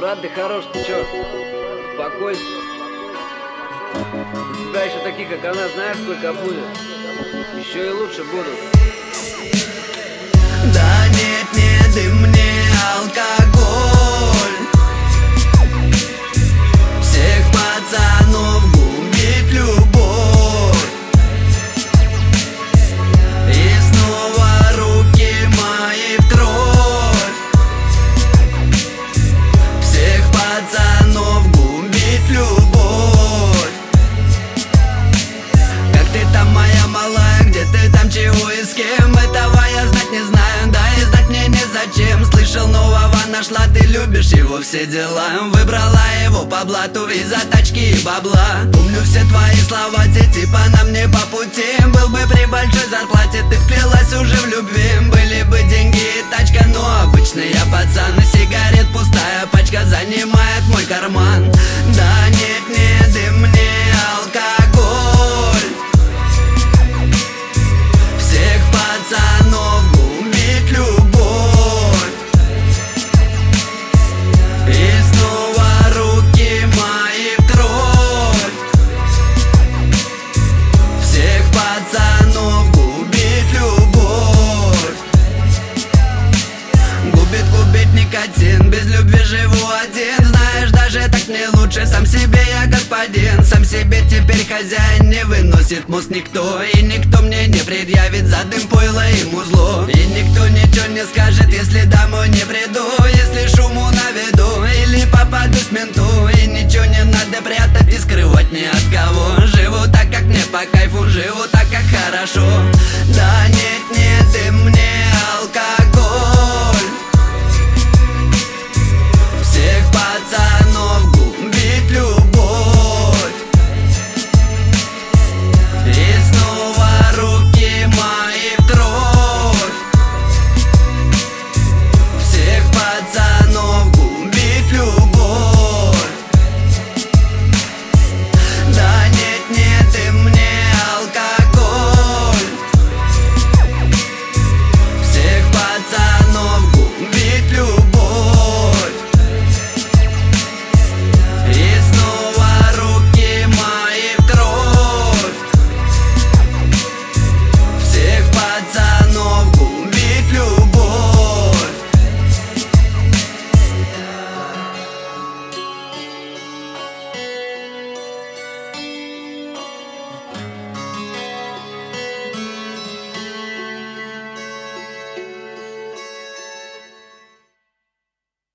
Брат, ты хорош, ты чё? Успокойся. У тебя еще таких, как она, знаешь, сколько будет? Еще и лучше будут. Да нет, не дым мне алкоголь. Всех пацанов губит любовь. И снова руки мои в кровь. Всех пацанов губит любовь. Как ты там, моя малая, где ты там, чего и с кем? Этого я знать не знаю, да и знать мне незачем. Слышал, нового нашла, ты любишь его, все дела. Выбрала его по блату из-за тачки и бабла. Помню все твои слова, те типа нам не по пути. Был бы при большой зарплате, ты вклеилась уже в любви. Были бы деньги и тачка, но обычный я пацан. И сигарет пустая пачка занимает мой карман. Да нет, не дым мне алкоголь. Всех пацанов губит любовь. И снова руки мои в кровь. Всех пацанов губит любовь. Губит никотин, без любви живу один. Знаешь, даже так мне лучше, сам себе я господин. Сам себе теперь хозяин, не выносит мозг никто. И никто мне не предъявит за дым, пойло и музло. И никто ничего не скажет, если домой